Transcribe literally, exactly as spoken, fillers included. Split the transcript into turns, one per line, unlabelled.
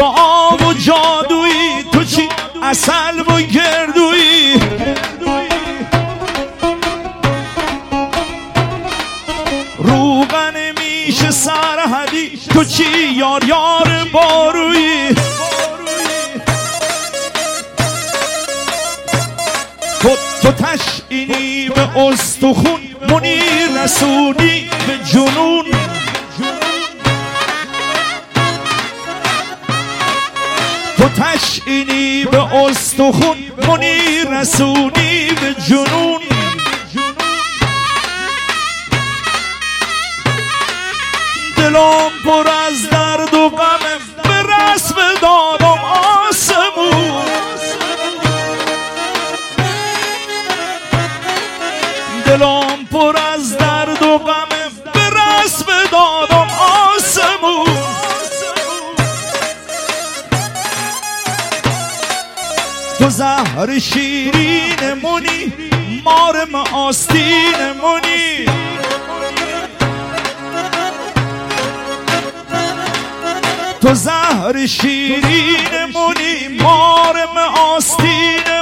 دعا و جادویی، تو چی عسل و گردویی. روغن میشه سرحدی، تو چی یار یار بارویی. تو تو تشعینی به استخون، منیر رسونی به جنون. تو تشعینی به استخون، منیر رسونی به جنون. دلم پر از درد و غمه، به رسم دادم آسمون. دلم پر از درد و غمه، به رسم دادم آسمون. تو زهر شیرین منی، مارم آستین منی. تو زهر شیرین منی، مارم آستین